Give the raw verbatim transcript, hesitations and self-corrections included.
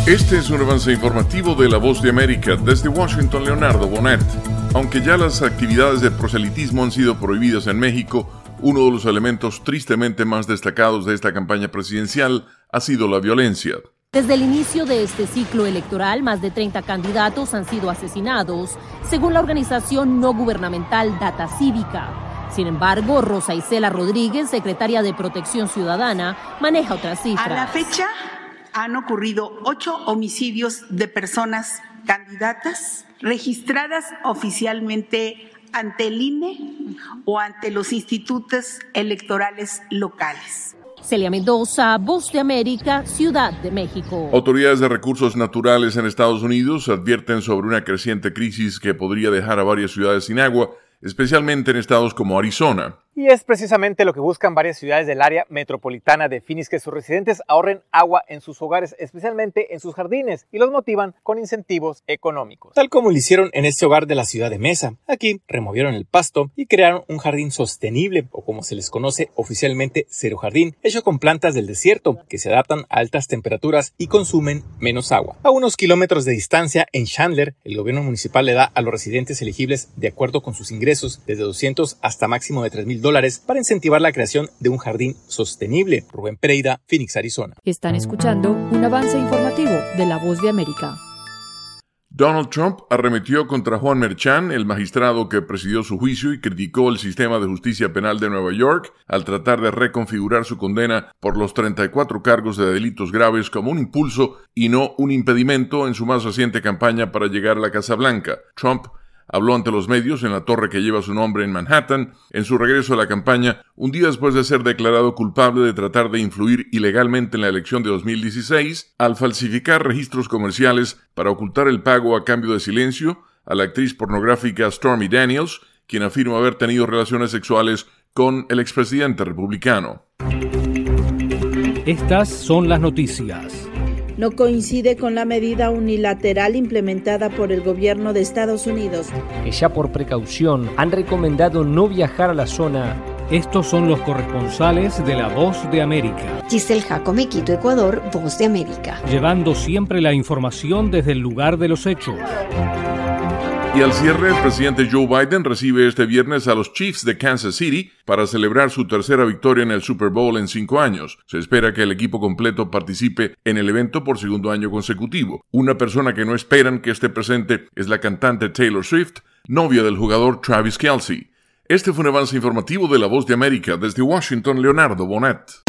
Este es un avance informativo de La Voz de América. Desde Washington, Leonardo Bonet. Aunque ya las actividades de proselitismo han sido prohibidas en México, uno de los elementos tristemente más destacados de esta campaña presidencial ha sido la violencia. Desde el inicio de este ciclo electoral, más de treinta candidatos han sido asesinados, según la organización no gubernamental Data Cívica. Sin embargo, Rosa Isela Rodríguez, secretaria de Protección Ciudadana, maneja otras cifras. A la fecha han ocurrido ocho homicidios de personas candidatas registradas oficialmente ante el I N E o ante los institutos electorales locales. Celia Mendoza, Voz de América, Ciudad de México. Autoridades de recursos naturales en Estados Unidos advierten sobre una creciente crisis que podría dejar a varias ciudades sin agua, especialmente en estados como Arizona. Y es precisamente lo que buscan varias ciudades del área metropolitana de Phoenix, que sus residentes ahorren agua en sus hogares, especialmente en sus jardines, y los motivan con incentivos económicos. Tal como lo hicieron en este hogar de la ciudad de Mesa. Aquí removieron el pasto y crearon un jardín sostenible, o como se les conoce oficialmente, cero jardín, hecho con plantas del desierto, que se adaptan a altas temperaturas y consumen menos agua. A unos kilómetros de distancia, en Chandler, el gobierno municipal le da a los residentes elegibles, de acuerdo con sus ingresos, desde doscientos hasta máximo de tres mil dólares, para incentivar la creación de un jardín sostenible. Rubén Pereira, Phoenix, Arizona. Están escuchando un avance informativo de La Voz de América. Donald Trump arremetió contra Juan Merchan, el magistrado que presidió su juicio, y criticó el sistema de justicia penal de Nueva York al tratar de reconfigurar su condena por los treinta y cuatro cargos de delitos graves como un impulso y no un impedimento en su más reciente campaña para llegar a la Casa Blanca. Trump habló ante los medios en la torre que lleva su nombre en Manhattan, en su regreso a la campaña, un día después de ser declarado culpable de tratar de influir ilegalmente en la elección de dos mil dieciséis, al falsificar registros comerciales para ocultar el pago a cambio de silencio a la actriz pornográfica Stormy Daniels, quien afirma haber tenido relaciones sexuales con el expresidente republicano. Estas son las noticias. No coincide con la medida unilateral implementada por el gobierno de Estados Unidos, que ya por precaución han recomendado no viajar a la zona. Estos son los corresponsales de La Voz de América. Giselle Jacome, Quito, Ecuador, Voz de América. Llevando siempre la información desde el lugar de los hechos. Y al cierre, el presidente Joe Biden recibe este viernes a los Chiefs de Kansas City para celebrar su tercera victoria en el Super Bowl en cinco años. Se espera que el equipo completo participe en el evento por segundo año consecutivo. Una persona que no esperan que esté presente es la cantante Taylor Swift, novia del jugador Travis Kelce. Este fue un avance informativo de La Voz de América. Desde Washington, Leonardo Bonet.